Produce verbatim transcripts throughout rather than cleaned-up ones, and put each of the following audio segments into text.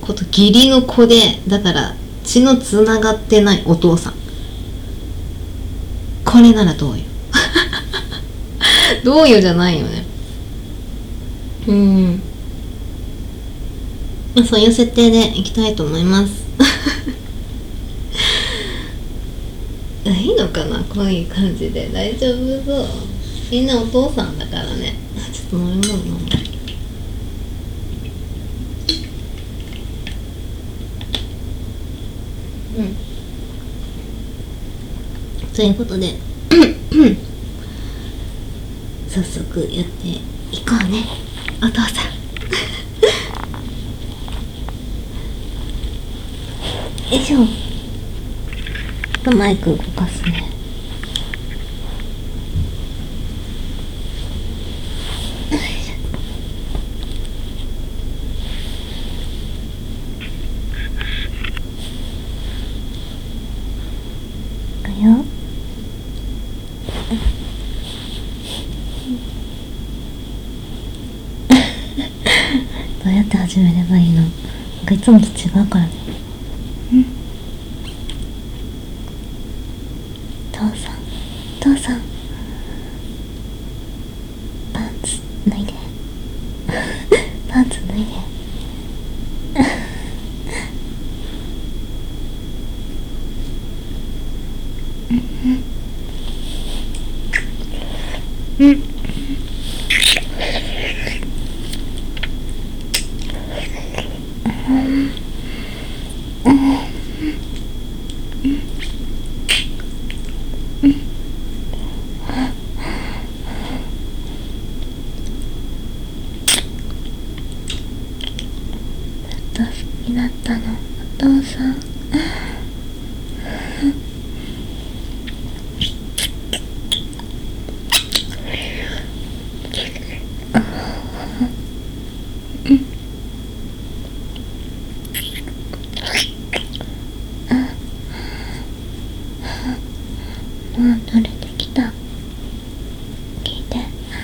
子と義理の子で、だから血のつながってないお父さん、これならどうよどうよじゃないよね。うん、まあ、そういう設定でいきたいと思いますいいのかな、こういう感じで大丈夫そう。みんなお父さんだからね。ちょっと飲み物飲んで。うん。ということで早速やっていこうね、お父さん。よいしょ。マイク動かすね。いくよ。どうやって始めればいいの？なんかいつもと違うからね。うん。父さん、父さん、パンツ脱いでパンツ脱いでうんうん好きだったの、お父さん。もう取れてきた。聞いて。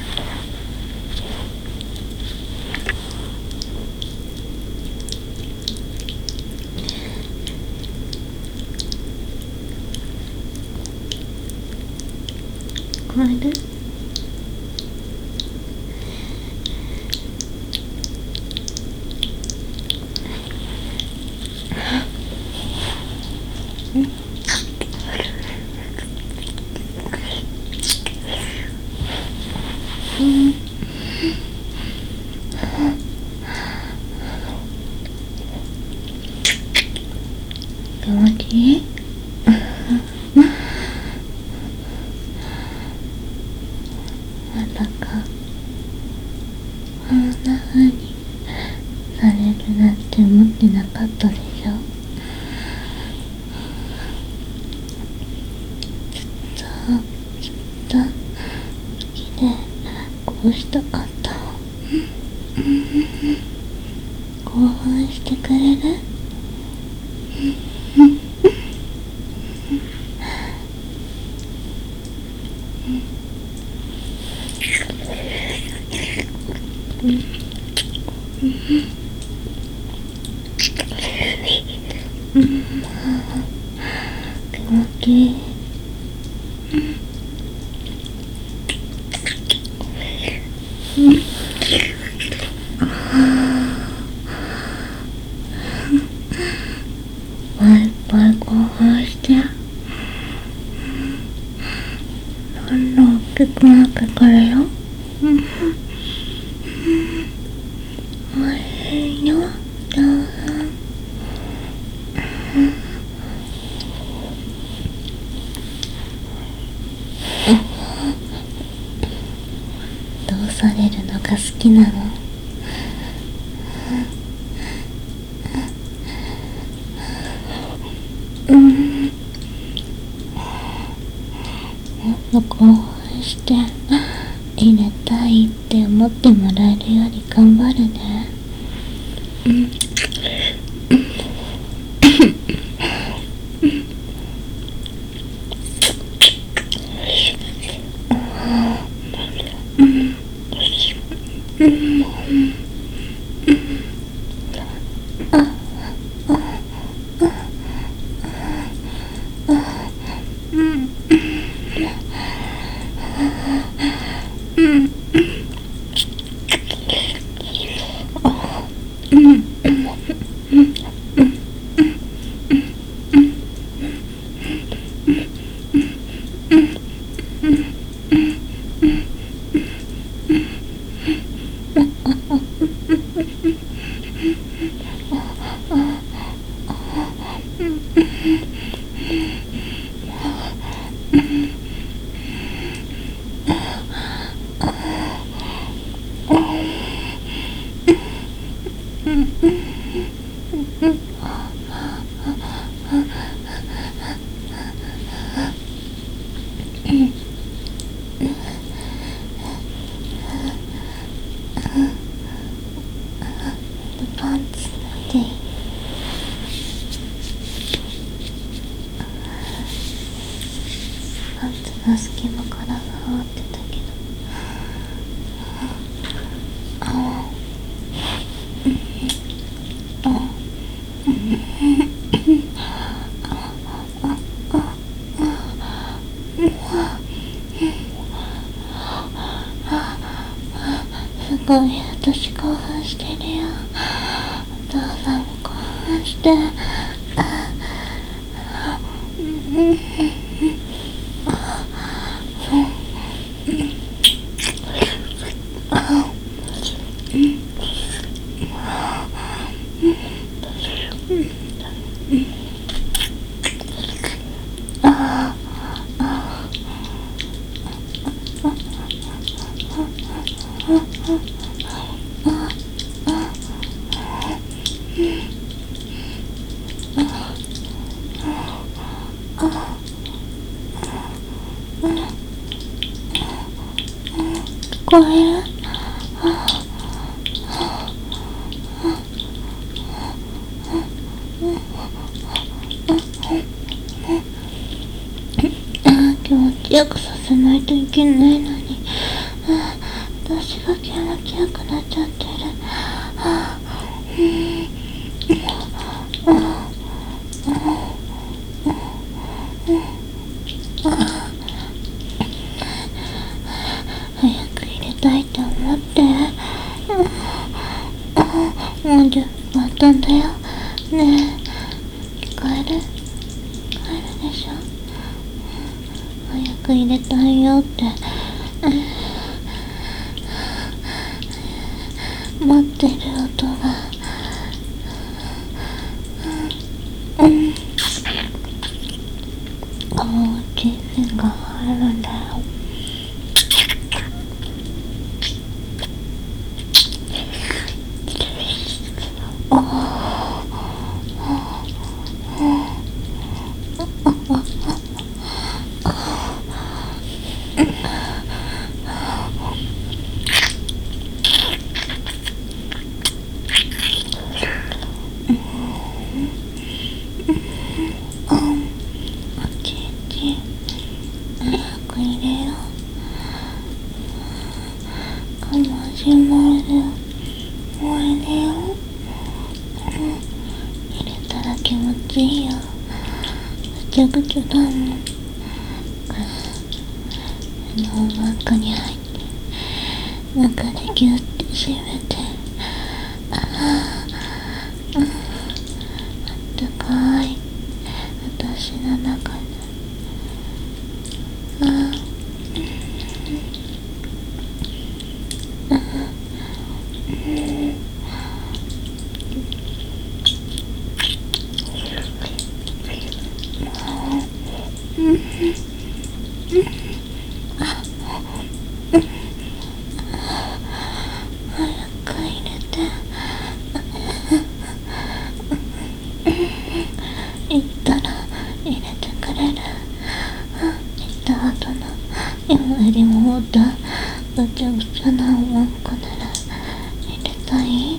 聞こえる？うん。気持ちいい？まさかこんな風にされるなんて思ってなかったでしょ。ずっとずっと好きでこうしたかった。興奮してくれる？気持ちいい。いっぱい興奮してどんどん大きくなってくるよ。おいしいよ、父さん。どうされるのが好きなの？うん。もっと興奮して入れたいって思ってもらえるように頑張るね。うん。 パンツ脱いでいい？パンツの隙間から触ってたけど、あすごい、私興奮してるよ。お父さんも興奮して。聞こえる？気持ちよくさせないといけないのに、私が気持ちよくなっちゃってる。早く入れたいと思って。もうじゅっぷん経んだよ。ねえ、聞こえる？聞こえるでしょ？早く入れたいよって、待ってる音が、うん、おうちがあるんだよ。始まる。おいでよ。入れたら気持ちいいよ。ぐちゃぐちゃだもん。脳バッグに入って中でギュッて締めて、ああ、うん、あったかい。私の中で、ああ、言ったら入れてくれる。言った後の今よりももっとぐちゃぐちゃなうんこなら入れたい？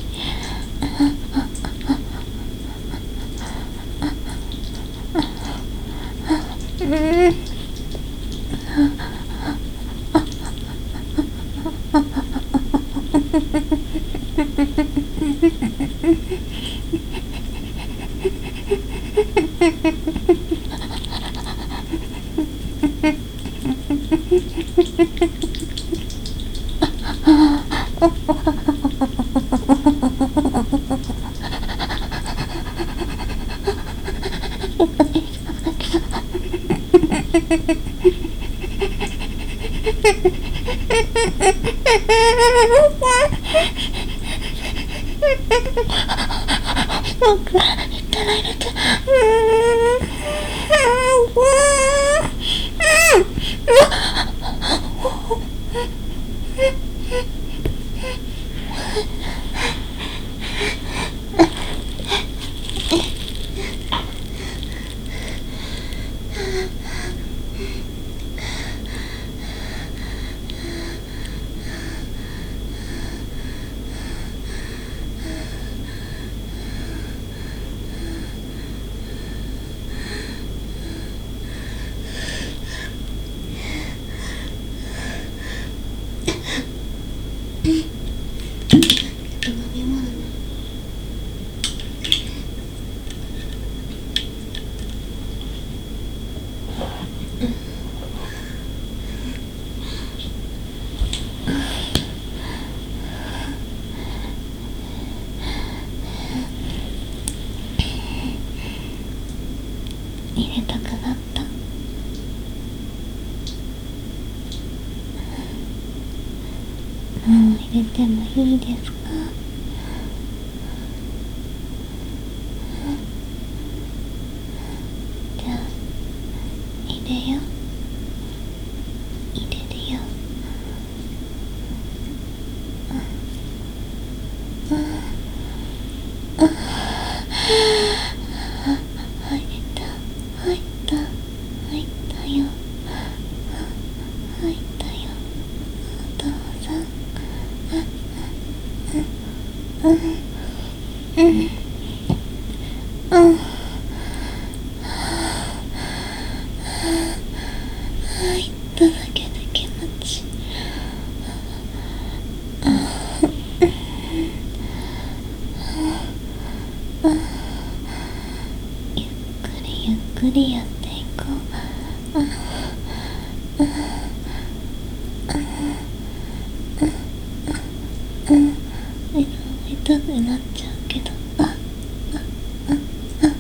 僕は言ったら入れて、うーん、 入れたくなった。もう入れてもいいですか？じゃあ入れよ。入れるよ。うんうんうん入った入った入ったよ。入ったよお父さん。うんうんうん入っただけで気持ちいい。ゆっくりゆっくりやっていこう。うんうんうん痛くなっちゃうけど、ああああ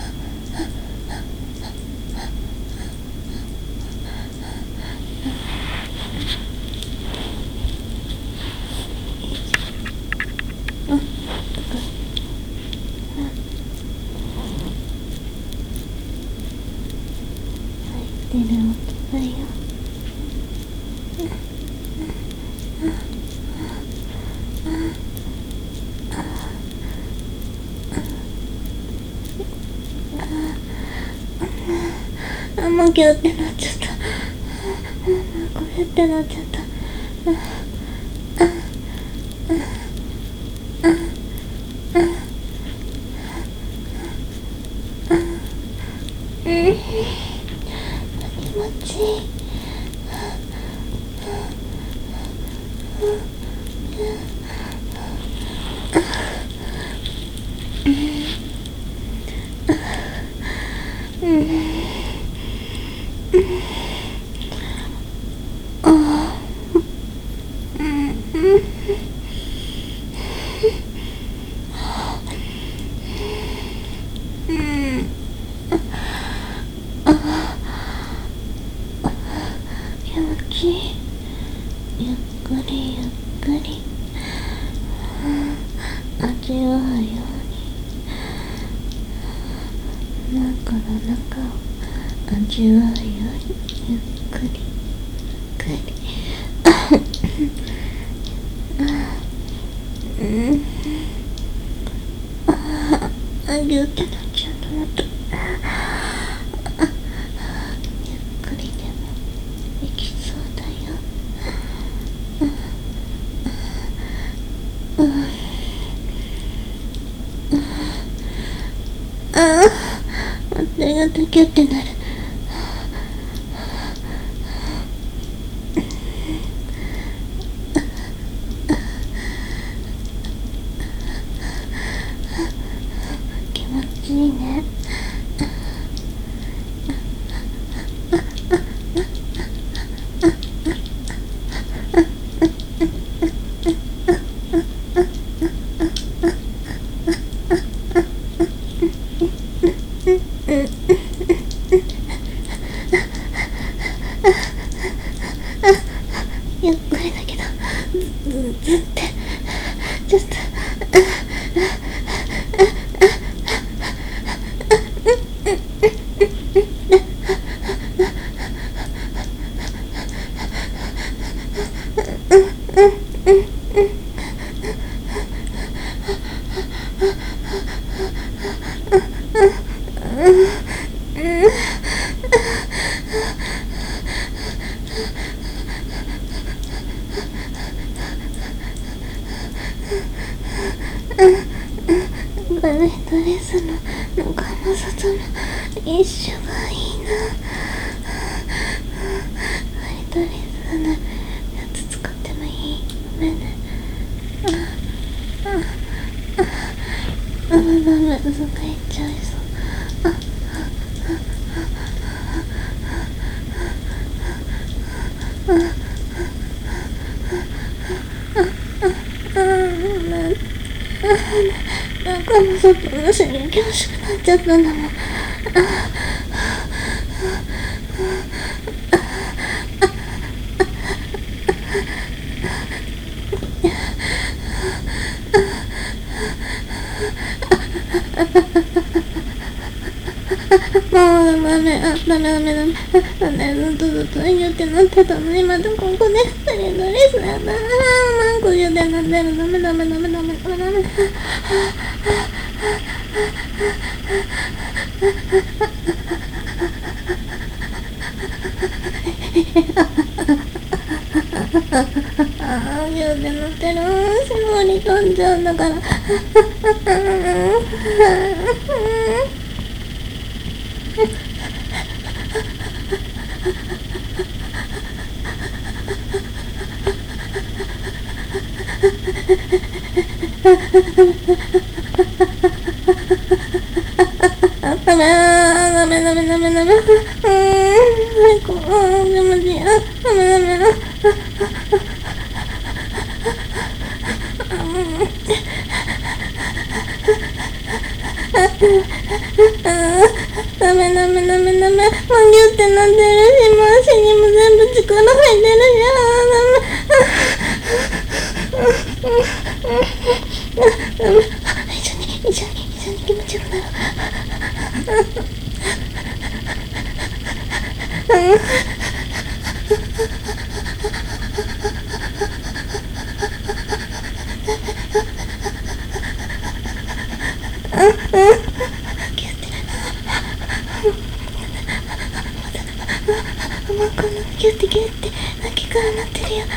うん、入ってる音だよ。あ、もうギュってなっちゃった。これってなっちゃった。うん、気持ちいい。気持ちいい。ゆっくりゆっくり、うん、味わうように中の中を味わうようにゆっくりゆっくりうんああギュってなっちゃうと思った。ゆっくりでもできそうだよ。うんうんああ手がドキュってなる。気持ちいいね。ゆっくりだけどずずってちょっとバレードレスの中の外の一緒がいいな。バレードレスのやつ使ってもいい？ごめんね。ああああ、ダメダメ、そっか言っちゃいそう。ああああ中の外の刺激欲しくなっちゃったんだもん。もうダメ、あ、ダメダメダメ、ダメ、ずっとずっと言ってなってたのに、またここでバレードレスなんだ。なんか言ってなってる。ダメダメダメダメダメダメ。ああ、言ってなってる。絞り飛んじゃうんだから。ダメダメダメダメダメ、うーん、最高、あー、気持ちいい、あ、ダメダメ、あ、ダメダメダメダメ、マギュってなってるし、もう足にも全部力入ってるし、あー、ダメ、ダメ、一緒に一緒に一緒に気持ちよくなる。もうこのギュッてギュッて泣きからなってるよ。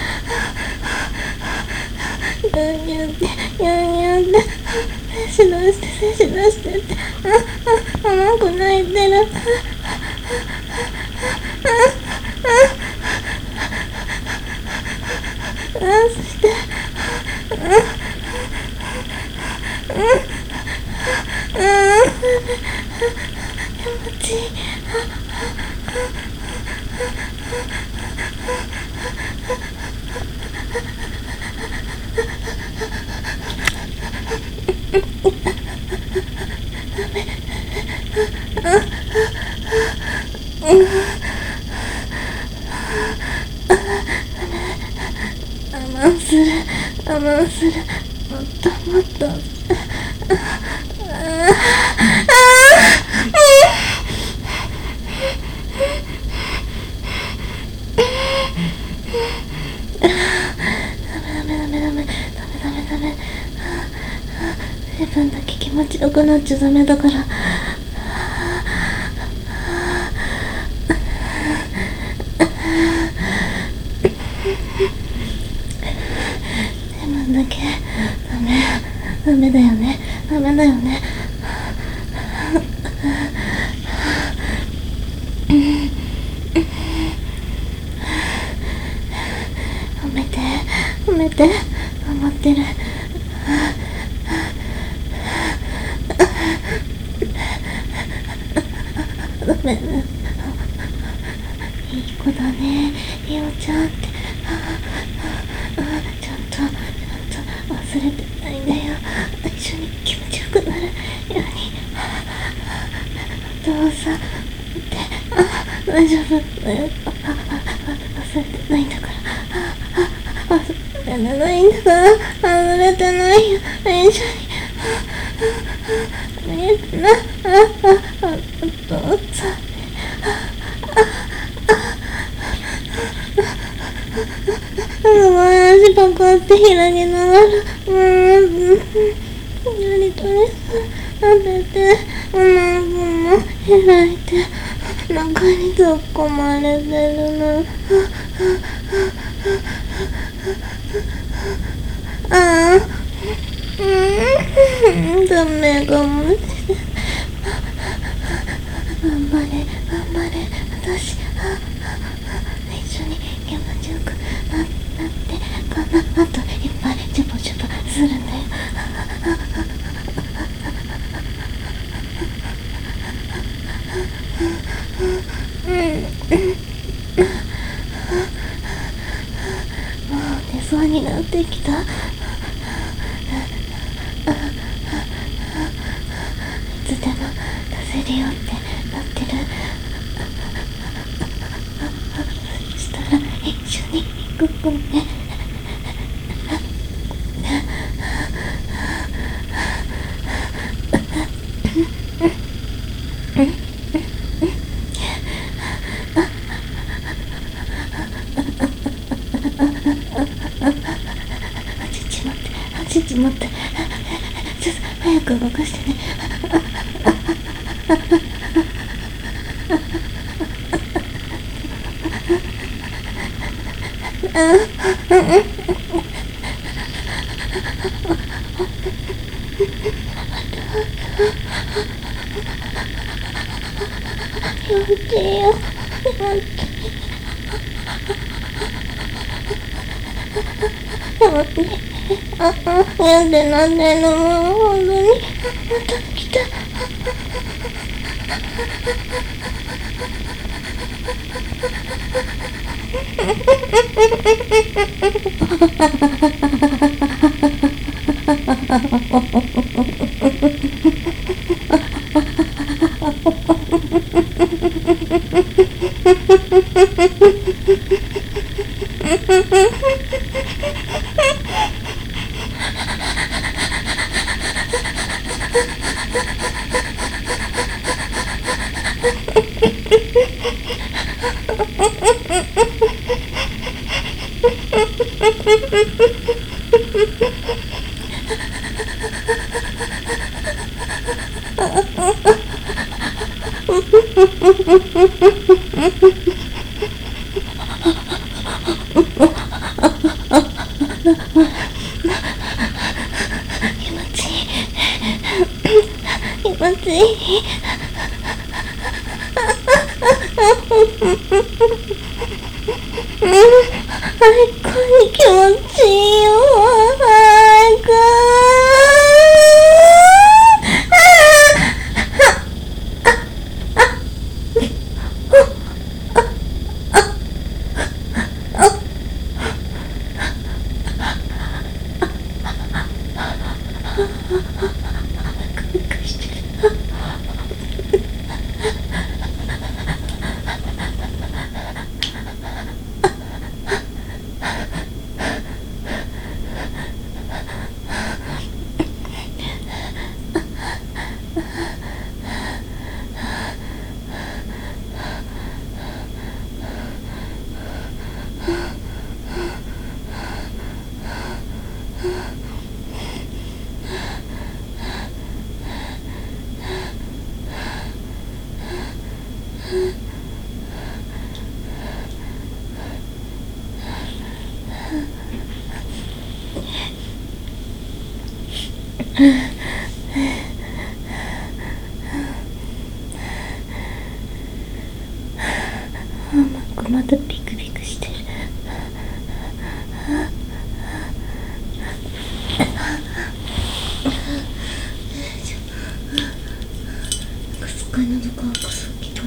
ギュッギュッてギュッギュッて精子出して精子出してって、ああ、なんか泣いてる。あ、そしてあああ、気持ちいい。我慢する、我慢する、もっともっと。ダメダメダメダメダメダメダメ。自分だけ気持ちよくなっちゃダメだから。自分だけダメダメだよね、ダメだよね。褒めて褒めて、頑張ってる。ダメ、いい子だね、ひよちゃんって。ちゃんとちゃんと忘れてないんだよ。一緒に気持ちよくなるように。お父さんって大丈夫だよ。忘れてないんだから。忘れてないんだから。忘れてないよ。一緒に見えてな。お父さん。すごい足パカって開きながら、うーん、やりとりさ、食べて。 も開いて中に突っ込まれてるの。ああ、うん、ダメかもしれない。頑張れ頑張れ、私一緒に気持ちよくなってかな。あといっぱいジュボジュボするんだよ。もう寝そうになってきた。いつでも出せるよってなってる。そしたら一緒に行くね。ちょっと待って、ちょっと早く動かしてね。やめてよ、やめて。やめて。ああ、やでなんでのもう本当にまた来た。気持ちいい、気持ちいい。最高に気持ちいいよ、早く。びっくりしてる。まだピクピクしてる。かすかに喉乾くさっきから。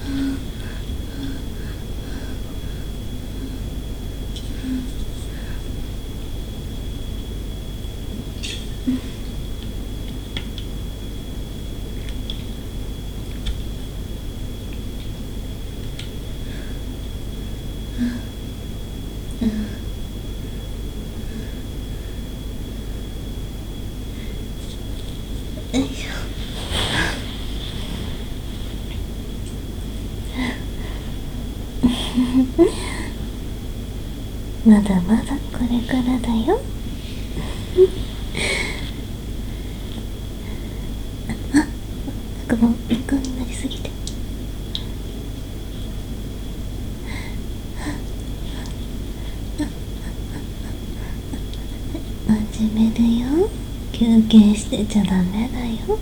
よいしょ。まだまだこれからだよ。 くも一個になりすぎて。始めるよ。休憩してちゃダメだよ。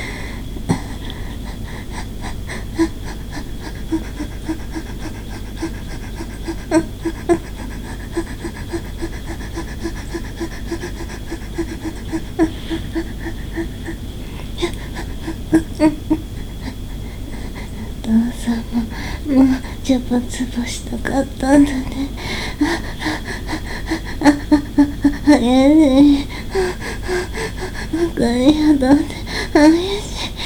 お父さんももうジャバつぼしたかったんだね。早い。これやだね。早い。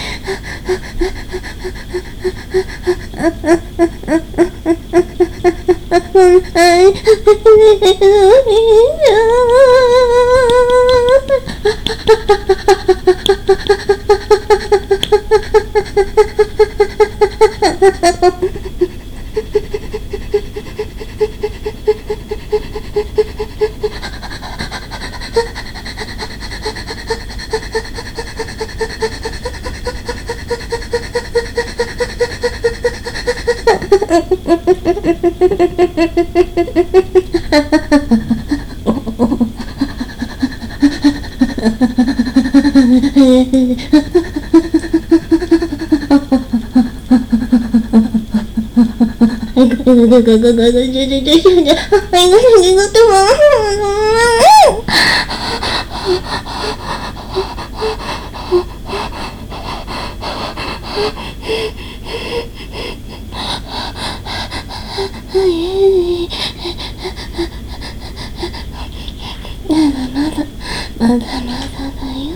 まだまだだよ。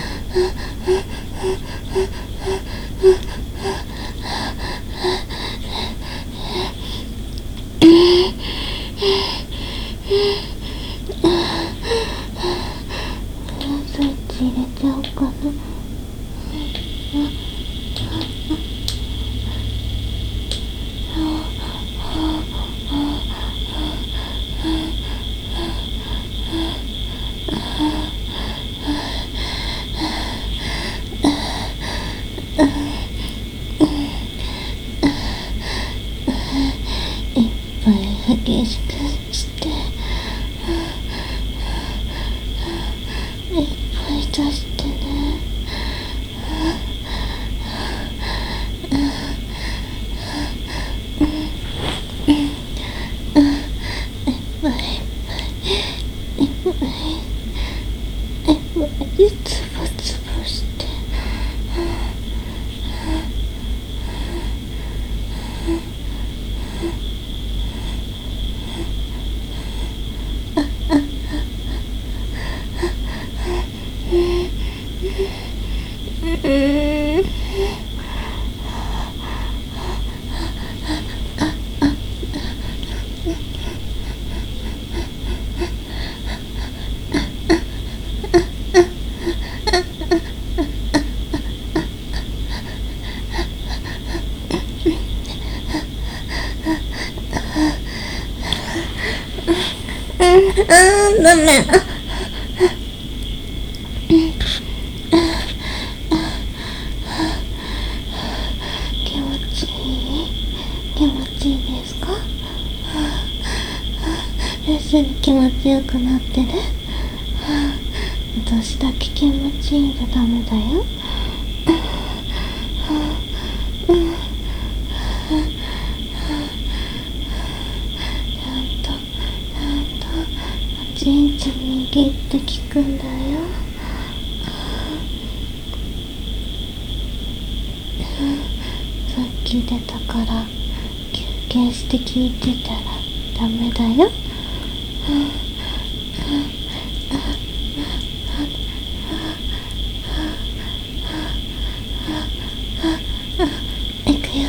スイッチ入れちゃおうかな。いっぱい激しくしていっぱい出してね。いっぱいいっぱいいっぱいいっぱいつぼつぼしてあーダメ。気持ちいい気持ちいいですか？要するに気持ちよくなってる。私だけ気持ちいいんじゃダメだよ。ちんちん握って聞くんだよ。さっき出たから休憩して聞いてたらダメだよ。いくよ。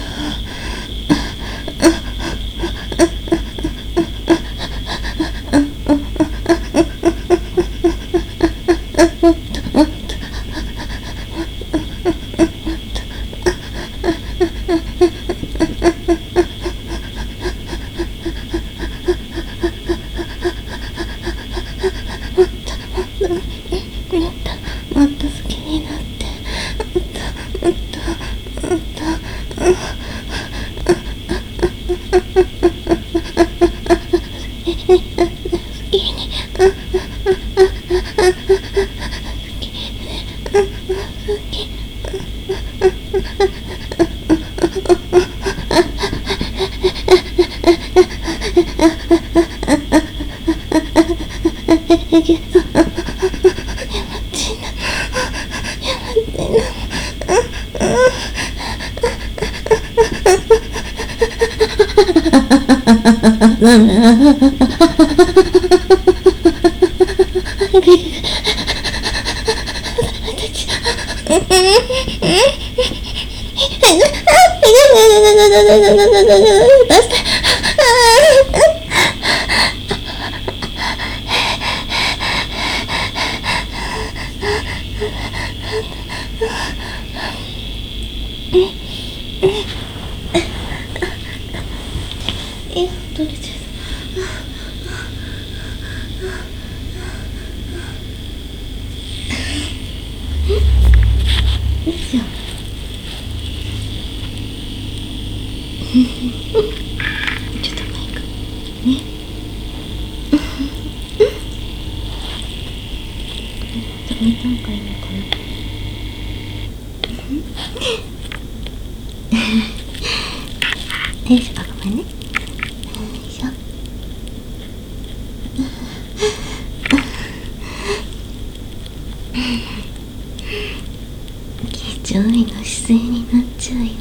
上位の姿勢になっちゃうよ。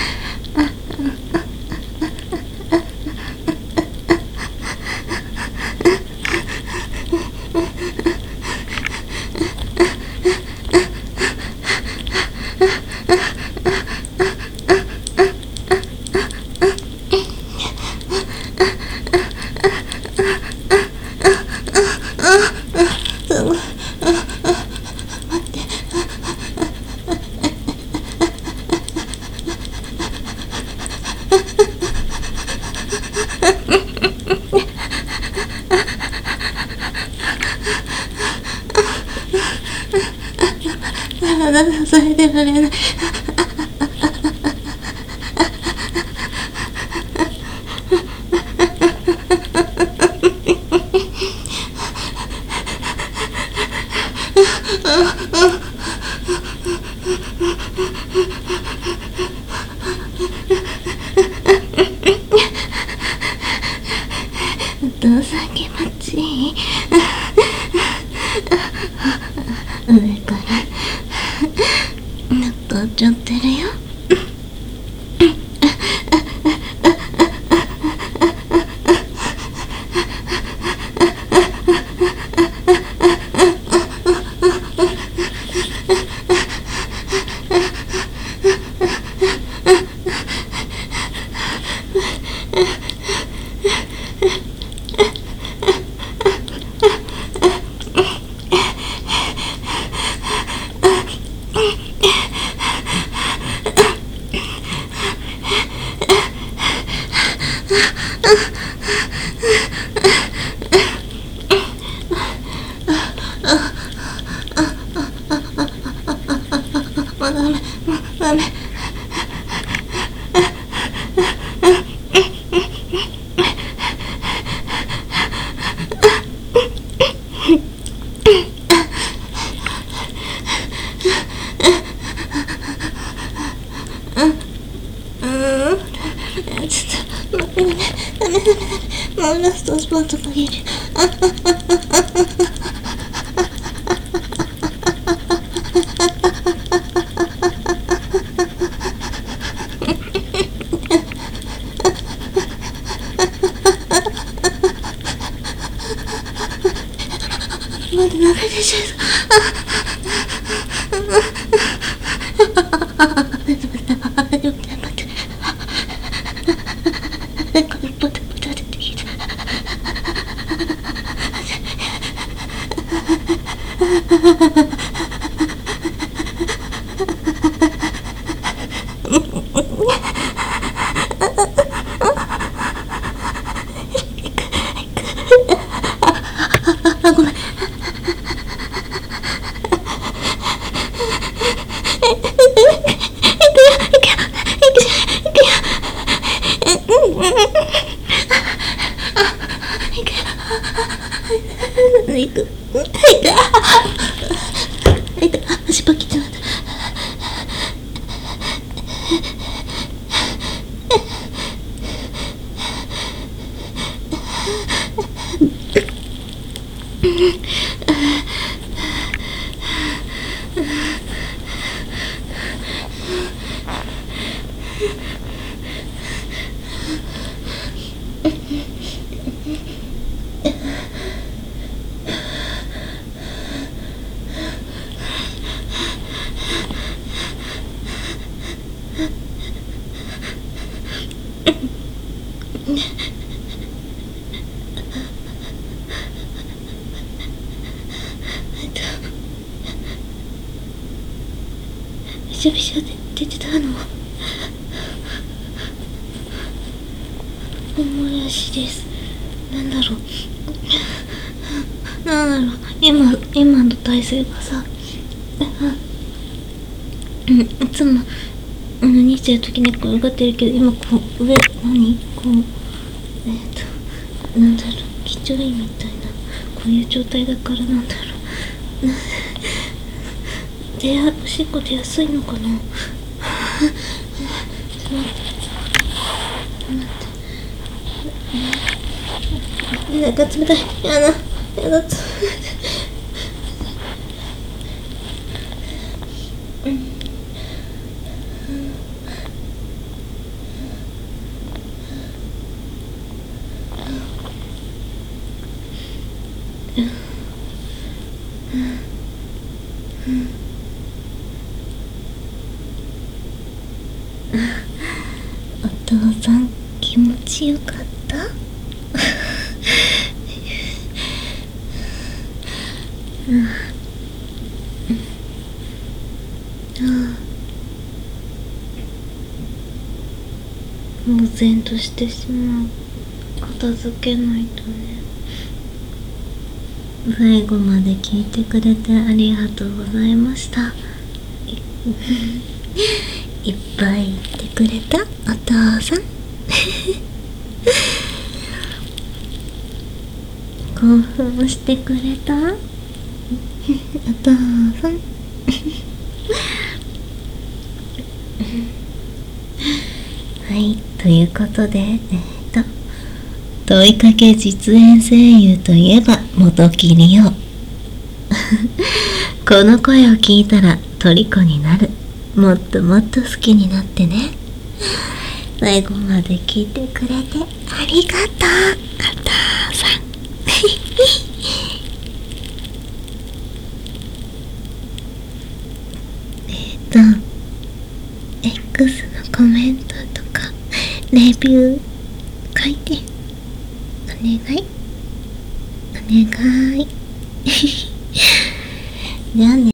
それでられない。お父さん気持ちいい。上から乗っちゃってるよ。ダメ。もうラストスパートかける。まだ流れてちゃう。あ、ごめん。 びしょびしょで出てたのはもやしです。なんだろうなんだろう今今の体勢がさ、うん、いつも何してる時に転がってるけど、今こう上何こうえっ、となんだろう緊張いみたいなこういう状態だからなんだろうなでやおしっこ出やすいのかな。ちょっと待ってなんか冷たい。やだやだつうんお父さん気持ちよかった。うんもう然としてしまう。片付けないとね。最後まで聞いてくれてありがとうございました。いっぱい言ってくれたお父さん興奮してくれたお父さんはい、ということで、えっと問いかけ実演声優といえば本木里央この声を聞いたら虜になる。もっともっと好きになってね。最後まで聞いてくれてありがとうお父さんえっと X のコメントとかレビュー書いてお願いお願いじゃあね。